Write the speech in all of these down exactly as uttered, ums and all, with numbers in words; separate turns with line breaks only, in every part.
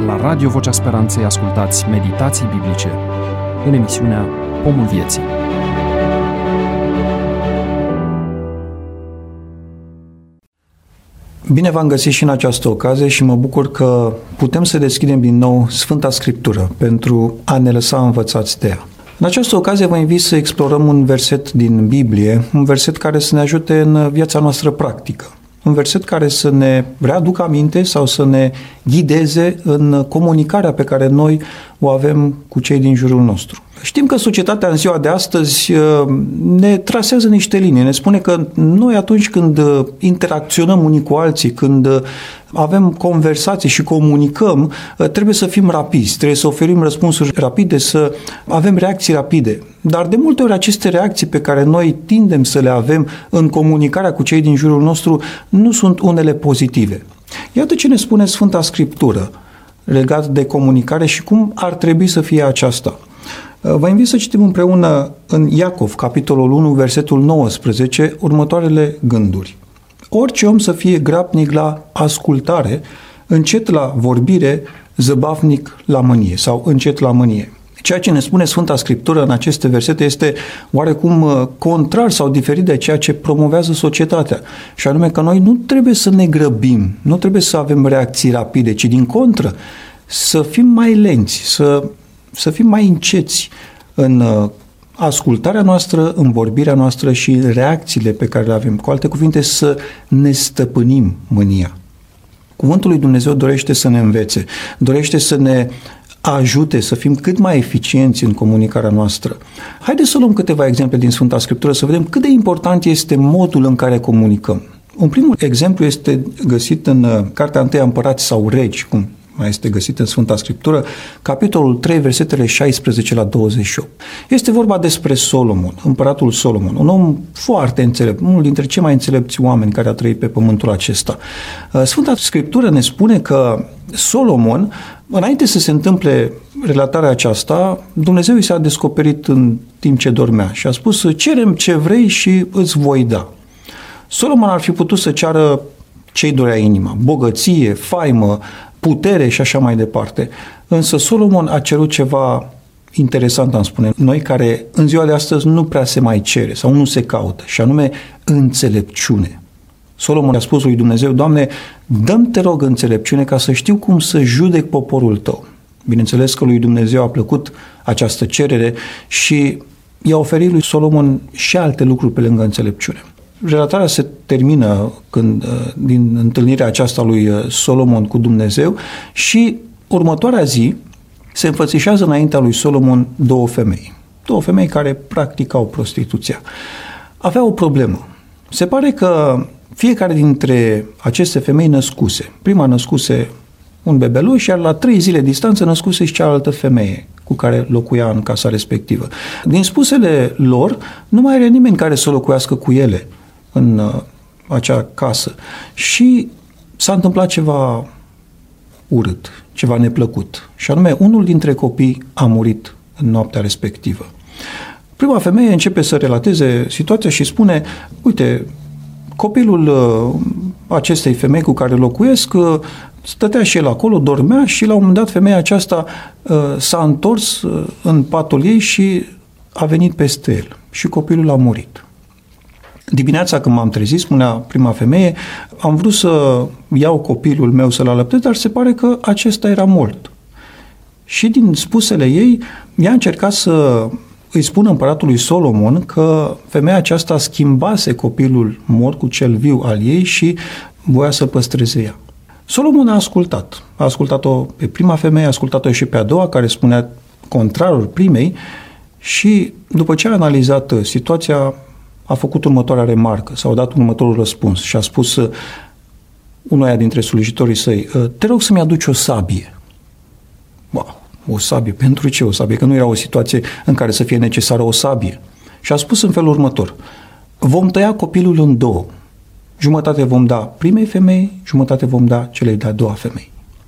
La Radio Vocea Speranței ascultați meditații biblice în emisiunea Pomul Vieții.
Bine v-am găsit și în această ocazie și mă bucur că putem să deschidem din nou Sfânta Scriptură pentru a ne lăsa învățați de ea. În această ocazie vă invit să explorăm un verset din Biblie, un verset care să ne ajute în viața noastră practică. Un verset care să ne readucă aminte sau să ne ghideze în comunicarea pe care noi o avem cu cei din jurul nostru. Știm că societatea în ziua de astăzi ne trasează niște linii, ne spune că noi atunci când interacționăm unii cu alții, când avem conversații și comunicăm, trebuie să fim rapizi, trebuie să oferim răspunsuri rapide, să avem reacții rapide. Dar de multe ori aceste reacții pe care noi tindem să le avem în comunicarea cu cei din jurul nostru nu sunt unele pozitive. Iată ce ne spune Sfânta Scriptură legat de comunicare și cum ar trebui să fie aceasta. Vă invit să citim împreună în Iacov, capitolul unu, versetul nouăsprezece, următoarele gânduri. Orice om să fie grabnic la ascultare, încet la vorbire, zăbavnic la mânie sau încet la mânie. Ceea ce ne spune Sfânta Scriptură în aceste versete este oarecum contrar sau diferit de ceea ce promovează societatea. Și anume că noi nu trebuie să ne grăbim, nu trebuie să avem reacții rapide, ci din contră să fim mai lenți, să, să fim mai înceți în ascultarea noastră, în vorbirea noastră și reacțiile pe care le avem. Cu alte cuvinte, să ne stăpânim mânia. Cuvântul lui Dumnezeu dorește să ne învețe, dorește să ne ajute să fim cât mai eficienți în comunicarea noastră. Haideți să luăm câteva exemple din Sfânta Scriptură să vedem cât de important este modul în care comunicăm. Un primul exemplu este găsit în Cartea întâi Împărați sau Regi, cum mai este găsit în Sfânta Scriptură, capitolul trei, versetele șaisprezece la douăzeci și opt. Este vorba despre Solomon, împăratul Solomon, un om foarte înțelept, unul dintre cei mai înțelepți oameni care a trăit pe pământul acesta. Sfânta Scriptură ne spune că Solomon, înainte să se întâmple relatarea aceasta, Dumnezeu i s-a descoperit în timp ce dormea și a spus: cerem ce vrei și îți voi da. Solomon ar fi putut să ceară ce-i dorea inima, bogăție, faimă, putere și așa mai departe. Însă Solomon a cerut ceva interesant, am spune, noi care în ziua de astăzi nu prea se mai cere sau nu se caută, și anume înțelepciune. Solomon a spus lui Dumnezeu: Doamne, dă-mi, te rog, înțelepciune ca să știu cum să judec poporul tău. Bineînțeles că lui Dumnezeu a plăcut această cerere și i-a oferit lui Solomon și alte lucruri pe lângă înțelepciune. Relatarea se termină când, din întâlnirea aceasta lui Solomon cu Dumnezeu și următoarea zi se înfățișează înaintea lui Solomon două femei. Două femei care practicau prostituția. Aveau o problemă. Se pare că fiecare dintre aceste femei născuse. Prima născuse un bebeluș, iar la trei zile distanță născuse și cealaltă femeie cu care locuia în casa respectivă. Din spusele lor, nu mai era nimeni care să locuiască cu ele în uh, acea casă. Și s-a întâmplat ceva urât, ceva neplăcut. Și anume, unul dintre copii a murit în noaptea respectivă. Prima femeie începe să relateze situația și spune: uite, copilul uh, acestei femei cu care locuiesc uh, stătea și el acolo, dormea și la un moment dat femeia aceasta uh, s-a întors uh, în patul ei și a venit peste el și copilul a murit. Dimineața când m-am trezit, spunea prima femeie, am vrut să iau copilul meu să-l alăptez, dar se pare că acesta era mort. Și din spusele ei, ea a încercat să îi spună împăratului Solomon că femeia aceasta schimbase copilul mort cu cel viu al ei și voia să păstreze ea. Solomon a ascultat. A ascultat-o pe prima femeie, a ascultat-o și pe a doua, care spunea contrarul primei, și după ce a analizat situația, a făcut următoarea remarcă sau a dat următorul răspuns și a spus unuia dintre slujitorii săi: te rog să-mi aduci o sabie. Wow, o sabie? Pentru ce o sabie? Că nu era o situație în care să fie necesară o sabie. Și a spus în felul următor: vom tăia copilul în două. Jumătate vom da primei femei, jumătate vom da celei de-a doua femei.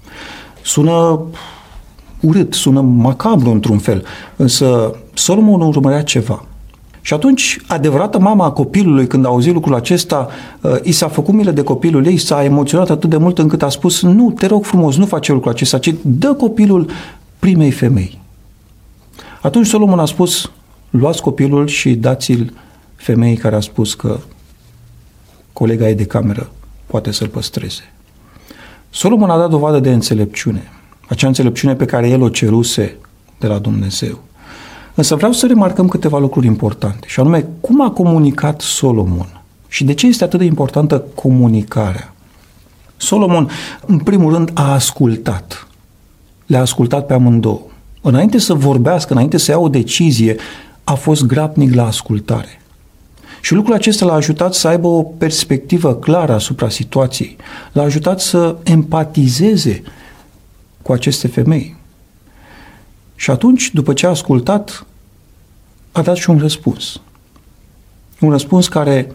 Sună urât, sună macabru într-un fel, însă Solomon urmărea ceva. Și atunci, adevărată mama a copilului, când a auzit lucrul acesta, i s-a făcut milă de copilul ei, s-a emoționat atât de mult încât a spus: nu, te rog frumos, nu face lucrul acesta, ci dă copilul primei femei. Atunci Solomon a spus: luați copilul și dați-l femeii care a spus că colega ei de cameră poate să-l păstreze. Solomon a dat dovadă de înțelepciune, acea înțelepciune pe care el o ceruse de la Dumnezeu. Însă vreau să remarcăm câteva lucruri importante, și anume cum a comunicat Solomon și de ce este atât de importantă comunicarea. Solomon, în primul rând, a ascultat. Le-a ascultat pe amândouă. Înainte să vorbească, înainte să ia o decizie, a fost grabnic la ascultare. Și lucrul acesta l-a ajutat să aibă o perspectivă clară asupra situației. L-a ajutat să empatizeze cu aceste femei. Și atunci, după ce a ascultat, a dat și un răspuns. Un răspuns care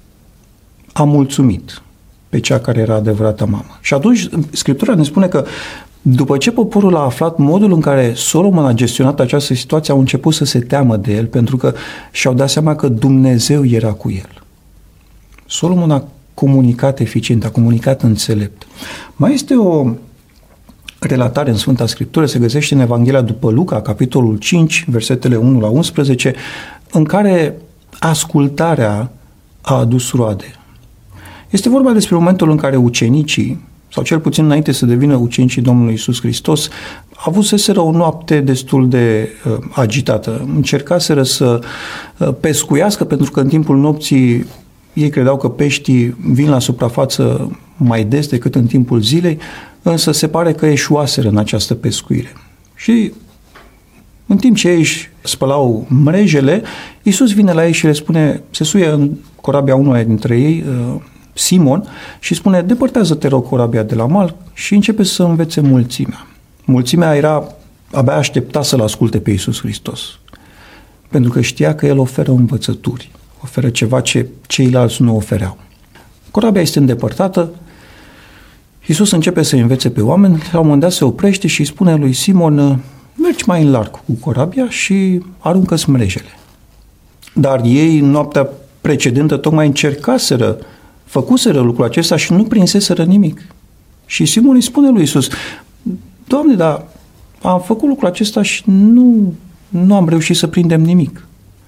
a mulțumit pe cea care era adevărata mamă. Și atunci, Scriptura ne spune că după ce poporul a aflat modul în care Solomon a gestionat această situație, au început să se teamă de el, pentru că și-au dat seama că Dumnezeu era cu el. Solomon a comunicat eficient, a comunicat înțelept. Mai este o relatare în Sfânta Scriptură, se găsește în Evanghelia după Luca, capitolul cinci, versetele unu la unsprezece, în care ascultarea a adus roade. Este vorba despre momentul în care ucenicii, sau cel puțin înainte să devină ucenicii Domnului Iisus Hristos, avuseseră o noapte destul de uh, agitată. Încercaseră să uh, pescuiască, pentru că în timpul nopții ei credeau că peștii vin la suprafață mai des decât în timpul zilei, însă se pare că eșuaseră în această pescuire. Și în timp ce ei își spălau mrejele, Iisus vine la ei și le spune, se suie în corabia unuia dintre ei, uh, Simon, și spune: depărtează-te, rog, corabia de la mal, și începe să învețe mulțimea. Mulțimea era, abia aștepta să-L asculte pe Iisus Hristos, pentru că știa că El oferă învățături, oferă ceva ce ceilalți nu ofereau. Corabia este îndepărtată, Iisus începe să învețe pe oameni, la un moment dat se oprește și îi spune lui Simon: mergi mai în larg cu corabia și aruncă-ți mrejele. Dar ei, noaptea precedentă, tocmai încercaseră, făcuseră lucrul acesta și nu prinseseră nimic. Și Simon îi spune lui Iisus: Doamne, dar am făcut lucrul acesta și nu, nu am reușit să prindem nimic.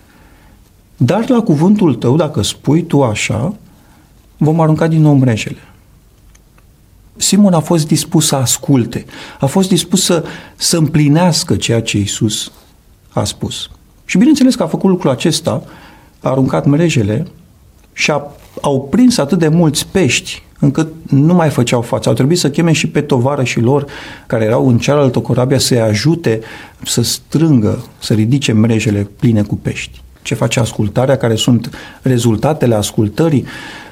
Dar la cuvântul tău, dacă spui tu așa, vom arunca din nou mrejele. Simon a fost dispus să asculte, a fost dispus să, să împlinească ceea ce Iisus a spus. Și bineînțeles că a făcut lucrul acesta, a aruncat mrejele și a, au prins atât de mulți pești încât nu mai făceau față. Au trebuit să cheme și pe tovarășii lor care erau în cealaltă corabie să-i ajute să strângă, să ridice mrejele pline cu pești. Ce face ascultarea, care sunt rezultatele ascultării?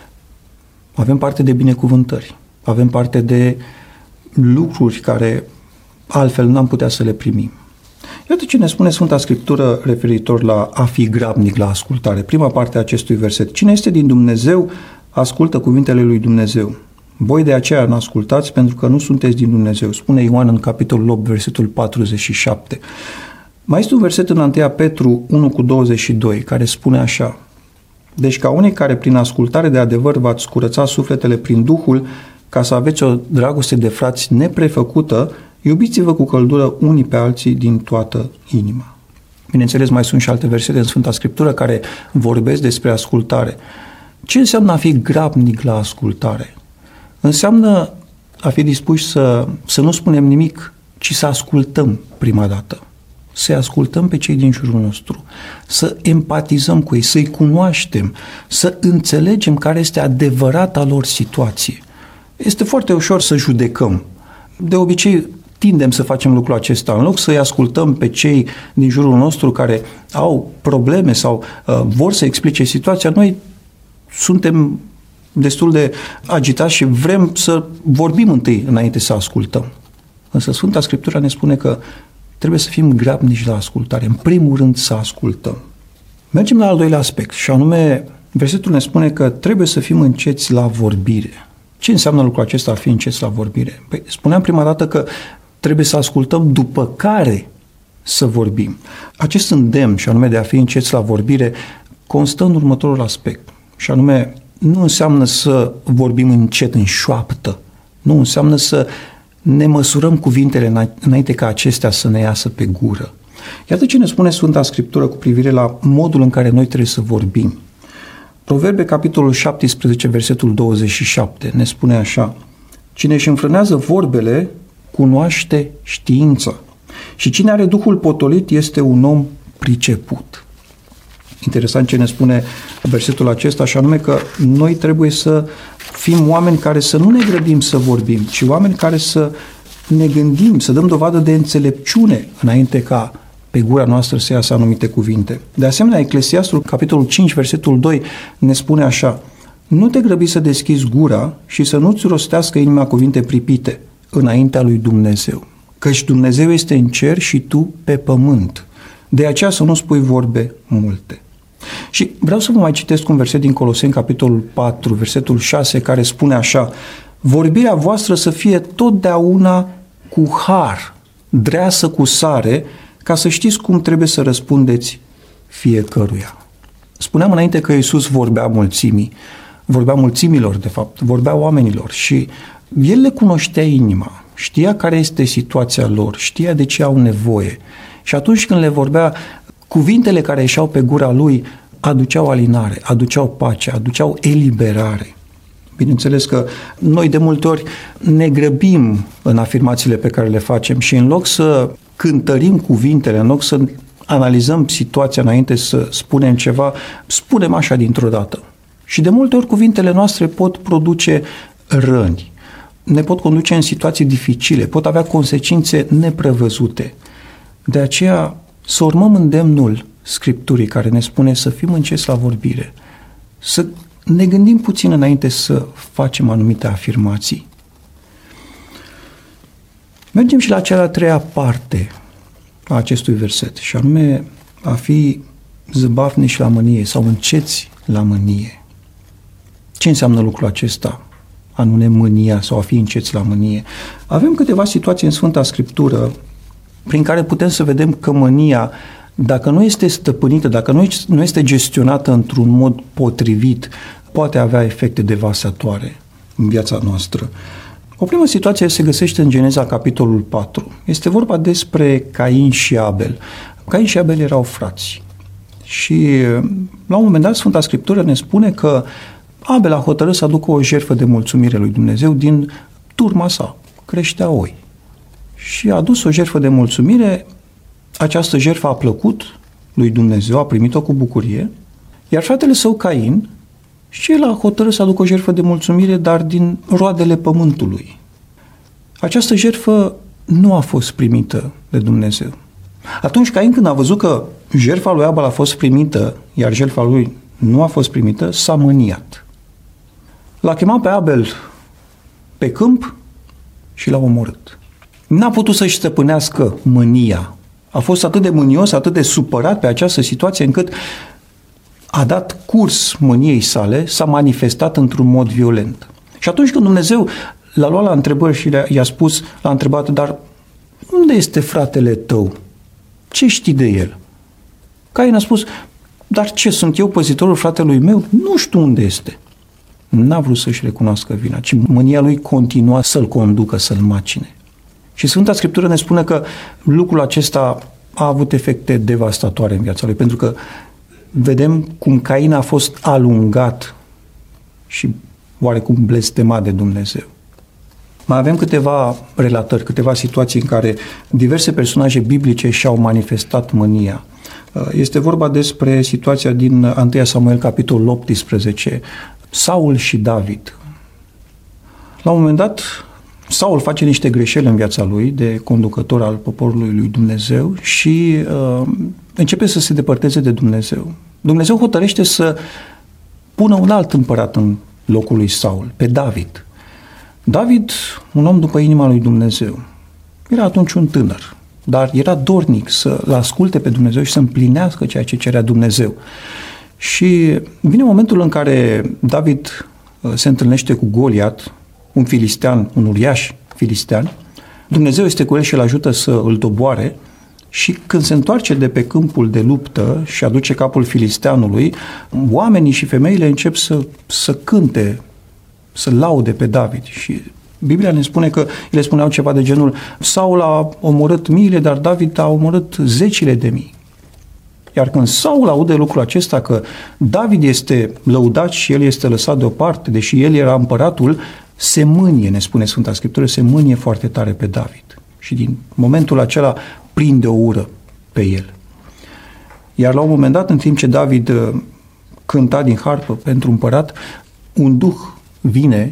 Avem parte de binecuvântări, avem parte de lucruri care altfel n-am putea să le primim. Iată ce ne spune Sfânta Scriptură referitor la a fi grabnic la ascultare. Prima parte a acestui verset: cine este din Dumnezeu, ascultă cuvintele lui Dumnezeu. Voi de aceea nu ascultați, pentru că nu sunteți din Dumnezeu, spune Ioan în capitolul opt, versetul patruzeci și șapte. Mai este un verset în întâi Petru unu cu douăzeci și doi, care spune așa: deci ca unii care prin ascultare de adevăr v-ați curățat sufletele prin Duhul, ca să aveți o dragoste de frați neprefăcută, iubiți-vă cu căldură unii pe alții din toată inima. Bineînțeles, mai sunt și alte versete în Sfânta Scriptură care vorbesc despre ascultare. Ce înseamnă a fi grabnic la ascultare? Înseamnă a fi dispuși să, să nu spunem nimic, ci să ascultăm prima dată. Să-i ascultăm pe cei din jurul nostru, să empatizăm cu ei, să-i cunoaștem, să înțelegem care este adevărata lor situație. Este foarte ușor să judecăm. De obicei, tindem să facem lucrul acesta. În loc să-i ascultăm pe cei din jurul nostru care au probleme sau uh, vor să explice situația, noi suntem destul de agitați și vrem să vorbim întâi înainte să ascultăm. Însă Sfânta Scriptură ne spune că trebuie să fim grabnici la ascultare. În primul rând să ascultăm. Mergem la al doilea aspect, și anume, versetul ne spune că trebuie să fim înceți la vorbire. Ce înseamnă lucrul acesta, a fi înceți la vorbire? Păi, spuneam prima dată că trebuie să ascultăm, după care să vorbim. Acest îndemn, și anume de a fi înceți la vorbire, constă în următorul aspect. Și anume, nu înseamnă să vorbim încet, în șoaptă. Nu înseamnă să ne măsurăm cuvintele înainte ca acestea să ne iasă pe gură. Iată ce ne spune Sfânta Scriptură cu privire la modul în care noi trebuie să vorbim. Proverbe, capitolul șaptesprezece, versetul douăzeci și șapte, ne spune așa: cine își înfrânează vorbele, cunoaște știința, și cine are Duhul potolit este un om priceput. Interesant ce ne spune versetul acesta, și anume că noi trebuie să fim oameni care să nu ne grăbim să vorbim, ci oameni care să ne gândim, să dăm dovadă de înțelepciune înainte ca pe gura noastră să iasă anumite cuvinte. De asemenea, Eclesiastul, capitolul cinci, versetul doi, ne spune așa: nu te grăbi să deschizi gura și să nu-ți rostească inima cuvinte pripite înaintea lui Dumnezeu, căci Dumnezeu este în cer și tu pe pământ. De aceea să nu spui vorbe multe. Și vreau să vă mai citesc un verset din Coloseni, capitolul patru, versetul șase, care spune așa: vorbirea voastră să fie totdeauna cu har, dreasă cu sare, ca să știți cum trebuie să răspundeți fiecăruia. Spuneam înainte că Iisus vorbea mulțimii, vorbea mulțimilor, de fapt, vorbea oamenilor și El le cunoștea inima, știa care este situația lor, știa de ce au nevoie. Și atunci când le vorbea, cuvintele care ieșeau pe gura Lui aduceau alinare, aduceau pace, aduceau eliberare. Bineînțeles că noi de multe ori ne grăbim în afirmațiile pe care le facem și în loc să cântărim cuvintele, în loc să analizăm situația înainte să spunem ceva, spunem așa dintr-o dată. Și de multe ori cuvintele noastre pot produce răni, ne pot conduce în situații dificile, pot avea consecințe neprevăzute. De aceea să urmăm îndemnul Scripturii care ne spune să fim înceți la vorbire, să ne gândim puțin înainte să facem anumite afirmații. Mergem și la cea de-a treia parte a acestui verset, și anume a fi zăbavnici la mânie sau înceți la mânie. Ce înseamnă lucrul acesta? A nu ne mânia sau a fi înceți la mânie. Avem câteva situații în Sfânta Scriptură prin care putem să vedem că mânia, dacă nu este stăpânită, dacă nu este gestionată într-un mod potrivit, poate avea efecte devastatoare în viața noastră. O primă situație se găsește în Geneza, capitolul patru. Este vorba despre Cain și Abel. Cain și Abel erau frați. Și la un moment dat Sfânta Scriptură ne spune că Abel a hotărât să aducă o jertfă de mulțumire lui Dumnezeu din turma sa, creștea oi. Și a adus o jertfă de mulțumire, această jertfă a plăcut lui Dumnezeu, a primit-o cu bucurie, iar fratele său Cain, și el a hotărât să aducă o jertfă de mulțumire, dar din roadele pământului. Această jertfă nu a fost primită de Dumnezeu. Atunci Cain, când a văzut că jertfa lui Abel a fost primită, iar jertfa lui nu a fost primită, s-a mâniat. L-a chemat pe Abel pe câmp și l-a omorât. N-a putut să-și stăpânească mânia. A fost atât de mânios, atât de supărat pe această situație, încât a dat curs mâniei sale, s-a manifestat într-un mod violent. Și atunci când Dumnezeu l-a luat la întrebări și i-a spus, l-a întrebat: dar unde este fratele tău? Ce știi de el? Cain a spus: dar ce, sunt eu păzitorul fratelui meu? Nu știu unde este. N-a vrut să-și recunoască vina, ci mânia lui continua să-l conducă, să-l macine. Și Sfânta Scriptură ne spune că lucrul acesta a avut efecte devastatoare în viața lui, pentru că vedem cum Cain a fost alungat și oarecum blestemat de Dumnezeu. Mai avem câteva relatări, câteva situații în care diverse personaje biblice și-au manifestat mânia. Este vorba despre situația din întâi Samuel, capitolul optsprezece, Saul și David. La un moment dat, Saul face niște greșeli în viața lui de conducător al poporului lui Dumnezeu și uh, începe să se depărteze de Dumnezeu. Dumnezeu hotărăște să pună un alt împărat în locul lui Saul, pe David. David, un om după inima lui Dumnezeu, era atunci un tânăr, dar era dornic să-l asculte pe Dumnezeu și să împlinească ceea ce cerea Dumnezeu. Și vine momentul în care David se întâlnește cu Goliat, un filistean, un uriaș filistean. Dumnezeu este cu el și îl ajută să îl doboare Și când se întoarce de pe câmpul de luptă și aduce capul filisteanului, oamenii și femeile încep să, să cânte, să laude pe David. Și Biblia ne spune că ele spuneau ceva de genul: Saul a omorât miile, dar David a omorât zecile de mii. Iar când Saul aude lucrul acesta, că David este lăudat și el este lăsat deoparte, deși el era împăratul, se mânie, ne spune Sfânta Scriptură, se mânie foarte tare pe David. Și din momentul acela prinde o ură pe el. Iar la un moment dat, în timp ce David cânta din harpă pentru împărat, un duh vine,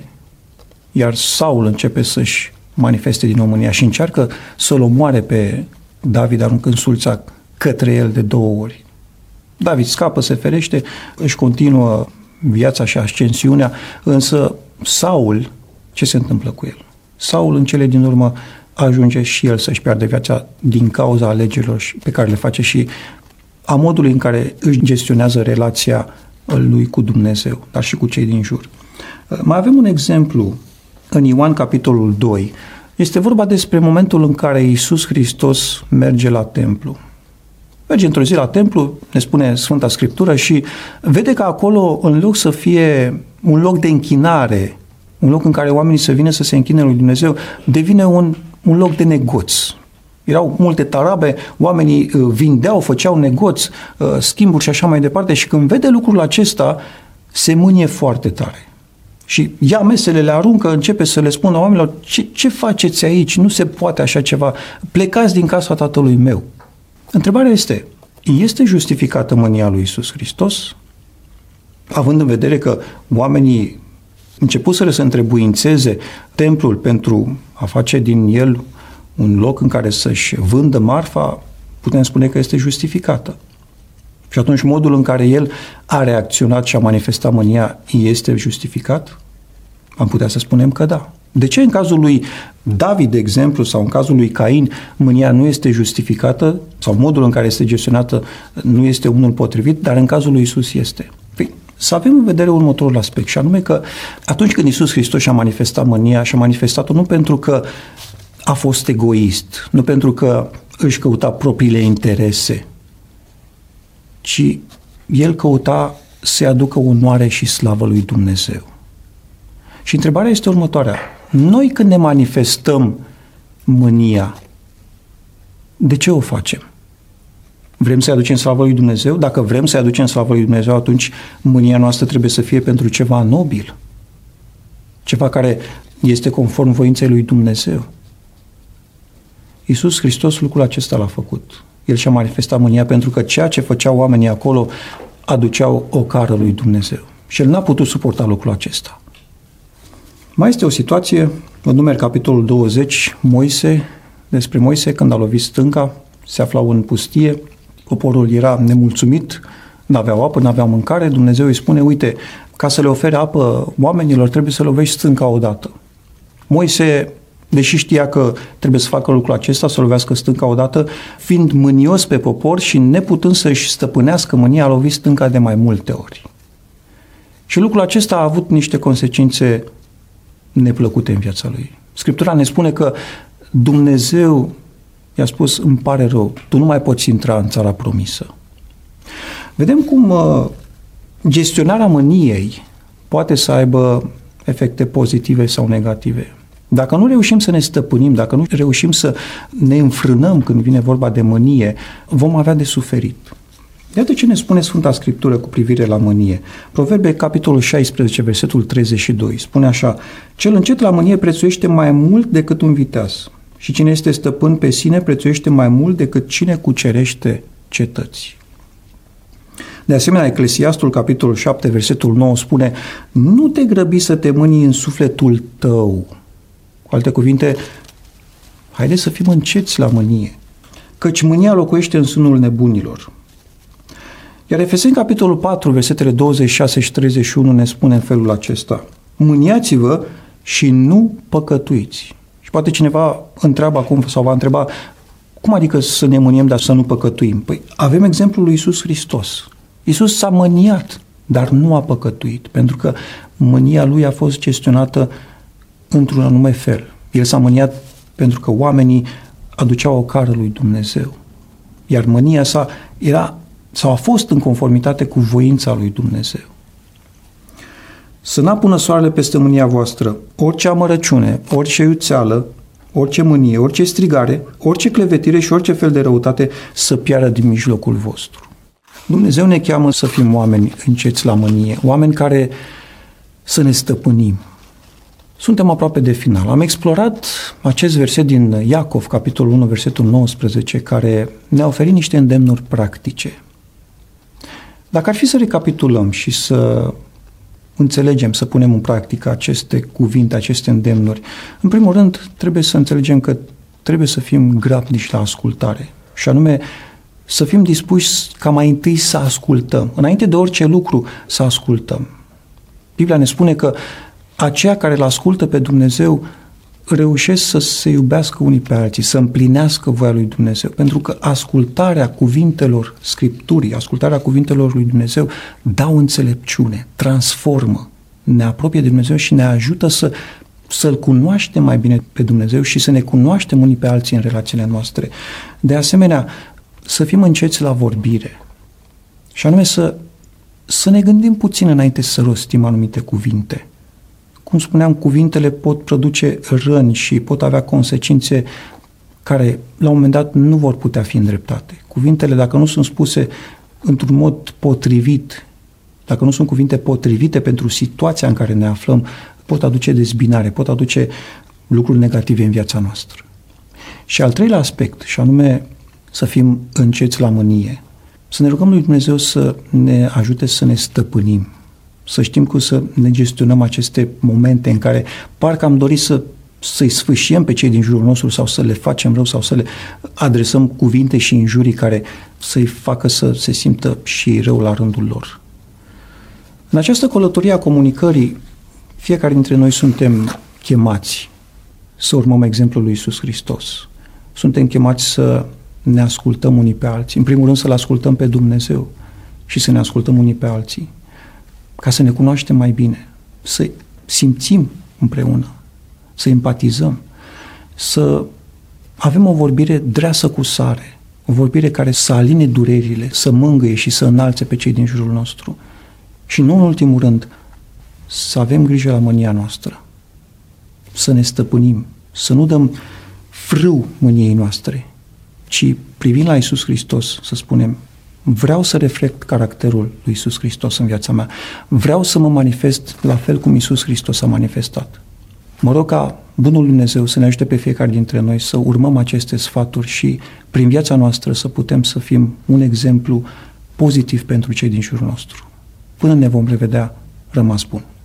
iar Saul începe să-și manifeste din nou mânia și încearcă să-l omoare pe David, aruncând sulța către el de două ori. David scapă, se ferește, își continuă viața și ascensiunea, însă Saul, ce se întâmplă cu el? Saul, în cele din urmă, ajunge și el să-și piardă viața din cauza alegerilor pe care le face și a modului în care își gestionează relația lui cu Dumnezeu, dar și cu cei din jur. Mai avem un exemplu în Ioan, capitolul doi. Este vorba despre momentul în care Iisus Hristos merge la templu. Merge într-o zi la templu, ne spune Sfânta Scriptură, și vede că acolo, în loc să fie un loc de închinare, un loc în care oamenii să vină să se închine lui Dumnezeu, devine un, un loc de negoț. Erau multe tarabe, oamenii vindeau, făceau negoț, schimburi și așa mai departe, și când vede lucrul acesta, se mânie foarte tare. Și ia mesele, le aruncă, începe să le spună oamenilor: ce, ce faceți aici? Nu se poate așa ceva. Plecați din casa tatălui meu. Întrebarea este: este justificată mânia lui Iisus Hristos? Având în vedere că oamenii începuseră să întrebuințeze templul pentru a face din el un loc în care să-și vândă marfa, putem spune că este justificată. Și atunci modul în care el a reacționat și a manifestat mânia este justificat? Am putea să spunem că da. De ce în cazul lui David, de exemplu, sau în cazul lui Cain, mânia nu este justificată, sau modul în care este gestionată nu este unul potrivit, dar în cazul lui Iisus este? Păi, să avem în vedere următorul aspect, și anume că atunci când Iisus Hristos și-a manifestat mânia, și-a manifestat-o nu pentru că a fost egoist, nu pentru că își căuta propriile interese, ci el căuta să aducă onoare și slavă lui Dumnezeu. Și întrebarea este următoarea: noi când ne manifestăm mânia, de ce o facem? Vrem să-i aducem slavă lui Dumnezeu? Dacă vrem să-i aducem slavă lui Dumnezeu, atunci mânia noastră trebuie să fie pentru ceva nobil, ceva care este conform voinței lui Dumnezeu. Iisus Hristos lucrul acesta l-a făcut. El și-a manifestat mânia pentru că ceea ce făceau oamenii acolo aduceau ocară lui Dumnezeu. Și el n-a putut suporta lucrul acesta. Mai este o situație, în Numeri, capitolul douăzeci, Moise, despre Moise când a lovit stânca, se aflau în pustie, poporul era nemulțumit, n-aveau apă, n-aveau mâncare, Dumnezeu îi spune: uite, ca să le ofere apă oamenilor, trebuie să lovești stânca odată. Moise, deși știa că trebuie să facă lucrul acesta, să lovească stânca odată, fiind mânios pe popor și neputând să-și stăpânească mânia, a lovit stânca de mai multe ori. Și lucrul acesta a avut niște consecințe neplăcute în viața lui. Scriptura ne spune că Dumnezeu i-a spus: îmi pare rău, tu nu mai poți intra în țara promisă. Vedem cum uh, gestionarea mâniei poate să aibă efecte pozitive sau negative. Dacă nu reușim să ne stăpânim, dacă nu reușim să ne înfrânăm când vine vorba de mânie, vom avea de suferit. Iată ce ne spune Sfânta Scriptură cu privire la mânie. Proverbe, capitolul șaisprezece, versetul treizeci și doi, spune așa: cel încet la mânie prețuiește mai mult decât un viteaz, și cine este stăpân pe sine prețuiește mai mult decât cine cucerește cetăți. De asemenea, Eclesiastul, capitolul șapte, versetul nouă, spune: nu te grăbi să te mânii în sufletul tău. Cu alte cuvinte, haideți să fim înceți la mânie, căci mânia locuiește în sânul nebunilor. Iar Efeseni, capitolul patru, versetele douăzeci și șase și treizeci și unu ne spune în felul acesta: mâniați-vă și nu păcătuiți. Și poate cineva întreabă acum sau va întreba: cum adică să ne mâniem, dar să nu păcătuim? Păi avem exemplul lui Iisus Hristos. Iisus s-a mâniat, dar nu a păcătuit, pentru că mânia lui a fost gestionată într-un anume fel. El s-a mâniat pentru că oamenii aduceau o cară lui Dumnezeu. iar mânia sa era sau a fost în conformitate cu voința lui Dumnezeu. Să n-apună soarele peste mânia voastră, orice amărăciune, orice iuțeală, orice mânie, orice strigare, orice clevetire și orice fel de răutate să piară din mijlocul vostru. Dumnezeu ne cheamă să fim oameni înceți la mânie, oameni care să ne stăpânim. Suntem aproape de final. Am explorat acest verset din Iacov, capitolul unu, versetul nouăsprezece, care ne-a oferit niște îndemnuri practice. Dacă ar fi să recapitulăm și să înțelegem, să punem în practică aceste cuvinte, aceste îndemnuri, în primul rând trebuie să înțelegem că trebuie să fim grabnici la ascultare și anume să fim dispuși ca mai întâi să ascultăm. Înainte de orice lucru să ascultăm. Biblia ne spune că aceia care îl ascultă pe Dumnezeu reușesc să se iubească unii pe alții, să împlinească voia lui Dumnezeu. Pentru că ascultarea cuvintelor Scripturii, ascultarea cuvintelor lui Dumnezeu dau înțelepciune, transformă, ne apropie de Dumnezeu și ne ajută să, să-L cunoaștem mai bine pe Dumnezeu și să ne cunoaștem unii pe alții în relațiile noastre. De asemenea, să fim înceți la vorbire și anume să, să ne gândim puțin înainte să rostim anumite cuvinte. Cum spuneam, cuvintele pot produce răni și pot avea consecințe care, la un moment dat, nu vor putea fi îndreptate. Cuvintele, dacă nu sunt spuse într-un mod potrivit, dacă nu sunt cuvinte potrivite pentru situația în care ne aflăm, pot aduce dezbinare, pot aduce lucruri negative în viața noastră. Și al treilea aspect, și anume să fim înceți la mânie, să ne rugăm lui Dumnezeu să ne ajute să ne stăpânim, să știm cum să ne gestionăm aceste momente în care parcă am dorit să, să-i sfâșiem pe cei din jurul nostru sau să le facem rău sau să le adresăm cuvinte și injurii care să-i facă să se simtă și rău la rândul lor. În această călătorie a comunicării, fiecare dintre noi suntem chemați să urmăm exemplul lui Iisus Hristos. Suntem chemați să ne ascultăm unii pe alții. În primul rând să-L ascultăm pe Dumnezeu și să ne ascultăm unii pe alții, ca să ne cunoaștem mai bine, să simțim împreună, să empatizăm, să avem o vorbire dreasă cu sare, o vorbire care să aline durerile, să mângâie și să înalțe pe cei din jurul nostru. Și nu în ultimul rând, să avem grijă la mânia noastră, să ne stăpânim, să nu dăm frâu mâniei noastre, ci privind la Iisus Hristos, să spunem, vreau să reflect caracterul lui Iisus Hristos în viața mea. Vreau să mă manifest la fel cum Iisus Hristos a manifestat. Mă rog ca Bunul Dumnezeu să ne ajute pe fiecare dintre noi să urmăm aceste sfaturi și prin viața noastră să putem să fim un exemplu pozitiv pentru cei din jurul nostru. Până ne vom revedea, rămas bun!